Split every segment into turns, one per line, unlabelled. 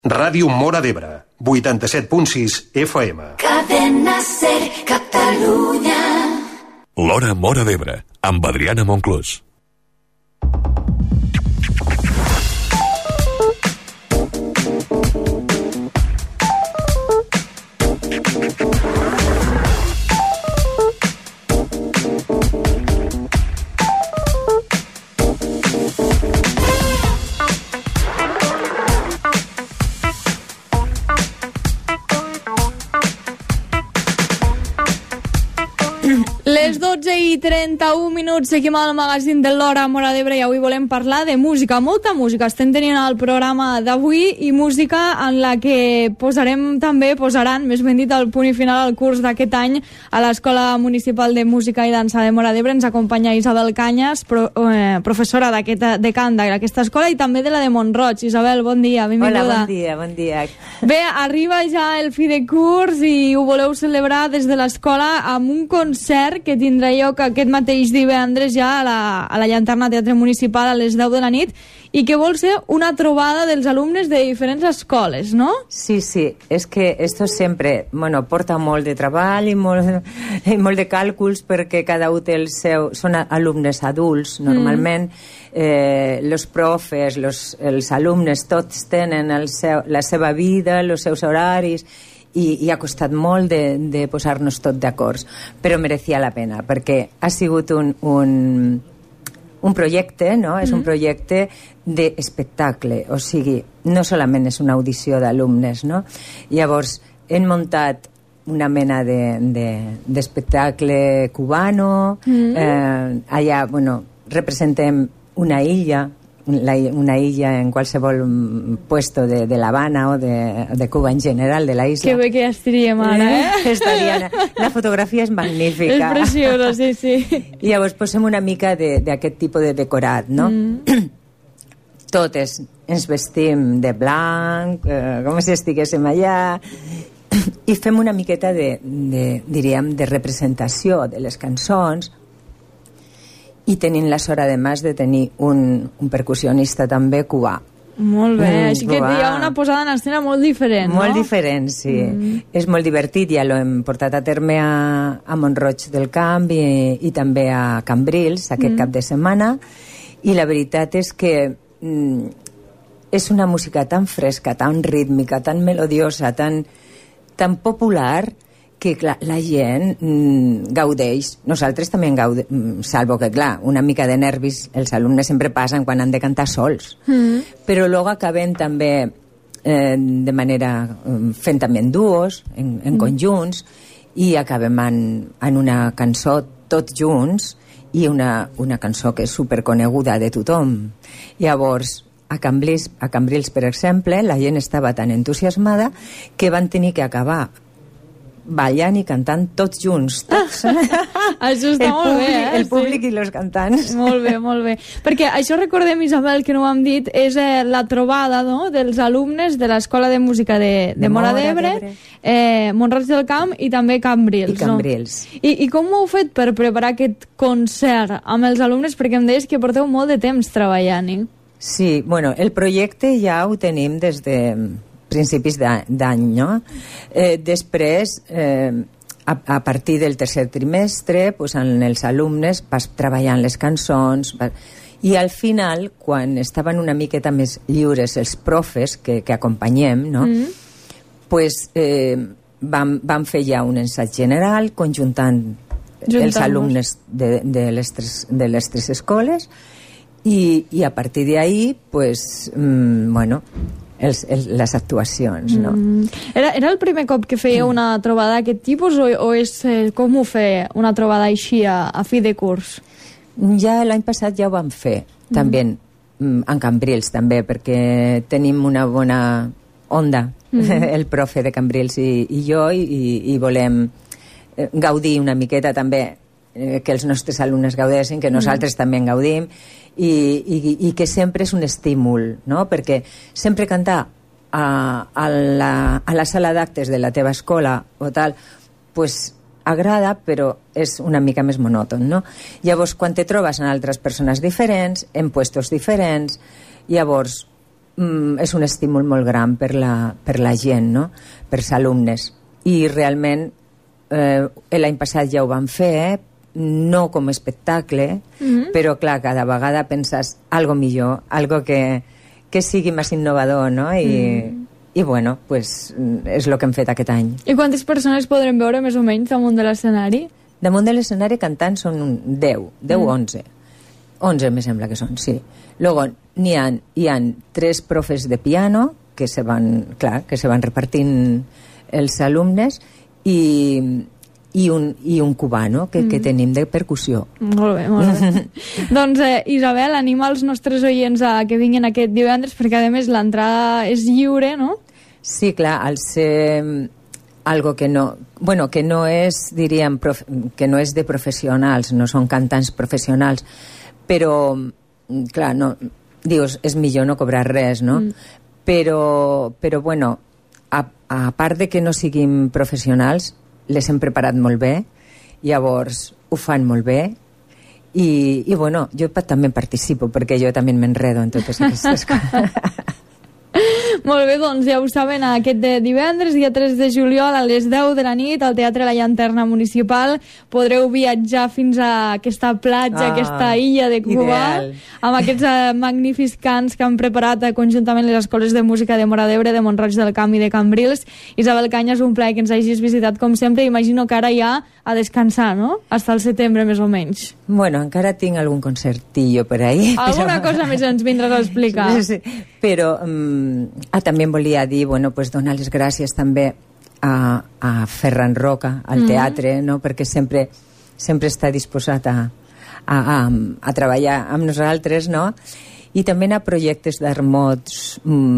Ràdio Móra d'Ebre, 87.6 FM.
Cadena Ser, Catalunya.
L'Hora Móra d'Ebre, amb Adriana Monclús.
Les 12:31, seguim al magazín de l'Hora Móra d'Ebre i avui volem parlar de música, molta música. Estem tenint el programa d'avui i música en la que posaran, més ben dit, el punt i final al curs d'aquest any a l'Escola Municipal de Música i Dansa de Móra d'Ebre. Ens acompanya Isabel Cañas, professora de cant d'aquesta escola i també de la de Mont-roig. Isabel, bon dia, benvinguda.
Hola, bon dia.
Bé, arriba ja el fi de curs i ho voleu celebrar des de l'escola amb un concert que tindrà lloc aquest mateix divendres ja a la Llanterna Teatre Municipal a les 10 de la nit i que vol ser una trobada dels alumnes de diferents escoles, no?
Sí, és que esto sempre porta molt de treball i molt de càlculs perquè cada un té el seu... Són alumnes adults, normalment. Els profes, els alumnes, tots tenen la seva vida, els seus horaris... I ha costat molt de posar-nos tot d'acord, però merecia la pena perquè ha sigut un projecte, no? És un projecte d'espectacle, o sigui, no solament és una audició d'alumnes, no? Llavors hem muntat una mena d'espectacle cubano, allà representem una illa en qualsevol puesto de La Habana o de Cuba en general, de la isla.
Que bé que ja estaríem ara,
La fotografia és magnífica.
És preciosa, sí.
I llavors posem una mica d'aquest tipus de decorat, no? Totes ens vestim de blanc, com si estiguéssim allà, i fem una miqueta diríem, de representació de les cançons. I tenint la sort, además, de tenir un percussionista també cubà.
Molt bé, així que hi ha una posada en escena molt diferent, no?
Molt diferent, sí. És molt divertit, ja l'hem portat a terme a Mont-roig del Camp i també a Cambrils aquest cap de setmana, i la veritat és que és una música tan fresca, tan rítmica, tan melodiosa, tan popular, que clar, la gent gaudeix. Nosaltres també en gaudeix, salvo que clar, una mica de nervis els alumnes sempre passen quan han de cantar sols, però luego acabem també de manera fent també en duos, en conjunts, i acabem en una cançó tots junts, i una cançó que és superconeguda de tothom. Llavors a Cambrils, per exemple, la gent estava tan entusiasmada que van tenir que acabar ballant i cantant tots junts, tots.
Això està molt bé,
el públic i els cantants.
Molt bé. Perquè això, recordem, Isabel, que no ho hem dit, és la trobada, no?, dels alumnes de l'Escola de Música de Móra d'Ebre, Mont-roig del Camp i també Cambrils. No? I com ho heu fet per preparar aquest concert amb els alumnes? Perquè em deies que porteu molt de temps treballant-hi. Sí,
el projecte ja ho tenim des de principis d'any, no? Després, a partir del tercer trimestre, en els alumnes vas treballant les cançons, i al final, quan estaven una miqueta més lliures els profes que acompanyem, no? Vam fer ja un ensaig general conjuntant els alumnes de les tres escoles, i a partir d'ahí, les actuacions, no?
Era el primer cop que feia una trobada d'aquest tipus o és com ho fer una trobada així a fi de curs?
Ja l'any passat ja ho vam fer, també en Cambrils també, perquè tenim una bona onda, el profe de Cambrils i jo, i volem gaudir una miqueta també, que els nostres alumnes gaudeixin, que nosaltres també en gaudim, i que sempre és un estímul, no? Perquè sempre cantar a la sala d'actes de la teva escola o tal, agrada, però és una mica més monòton, no? Llavors, quan te trobes amb altres persones diferents, en puestos diferents, llavors és un estímul molt gran per la gent, no? Per els alumnes. I realment l'any passat ja ho van fer, no com a espectacle, però clar, cada vegada penses algo millor, algo que sigui més innovador, no? I bueno, pues, és el que hem fet aquest any.
I quantes persones podrem veure més o menys damunt de l'escenari?
Damunt de l'escenari cantant són 10 o 11. 11 me sembla que són, sí. Luego hi ha 3 profes de piano que se van repartint els alumnes i un cubano que tenim de percussió.
Molt bé, molt bé. Doncs, Isabel, anima els nostres oients a que vinguin aquest divendres, perquè a més l'entrada és lliure, no?
Sí, clar, al ser algo que no és, diríem, que no és de professionals, no són cantants professionals, però, clar, no, dius, és millor no cobrar res, no? Però bueno, a part de que no siguin professionals, les hem preparat molt bé, llavors ho fan molt bé i bueno, jo també participo perquè jo també m'enredo en totes aquestes coses.
Molt bé, doncs ja ho saben, aquest divendres, dia 3 de juliol, a les 10 de la nit, al Teatre La Llanterna Municipal, podreu viatjar fins a aquesta platja, aquesta illa de Cuba, ideal, amb aquests magnífics cants que han preparat conjuntament les escoles de música de Móra d'Ebre, de Mont-roig del Camp i de Cambrils. Isabel Cañas, un plaer que ens hagis visitat com sempre. Imagino que ara ja a descansar, no? Hasta el setembre, més o menys.
Bueno, encara tinc algun concertillo per ahí.
Alguna cosa més ens vindràs a explicar.
Sí, però també em volia dir, bueno, pues donar les gràcies també a Ferran Roca, al teatre, no? Perquè sempre està disposat a treballar amb nosaltres, no? I també a projectes d'Armós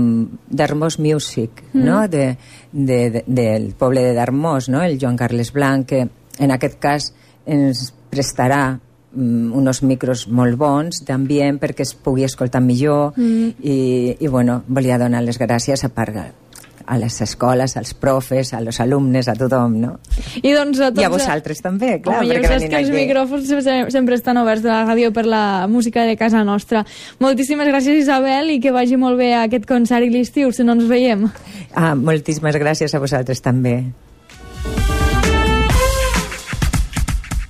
Music, no? Del poble de Darmós, no? El Joan Carles Blanc, que en aquest cas ens prestarà uns micros molt bons d'ambient perquè es pugui escoltar millor i bueno, volia donar les gràcies a les escoles, als profes, als alumnes, a tothom, no?
I doncs a tots...
I a vosaltres també, clar.
Home, ja saps que els micròfons sempre estan oberts de la ràdio per la música de casa nostra. Moltíssimes gràcies, Isabel, i que vagi molt bé aquest concert i l'estiu, si no ens veiem.
Moltíssimes gràcies a vosaltres també.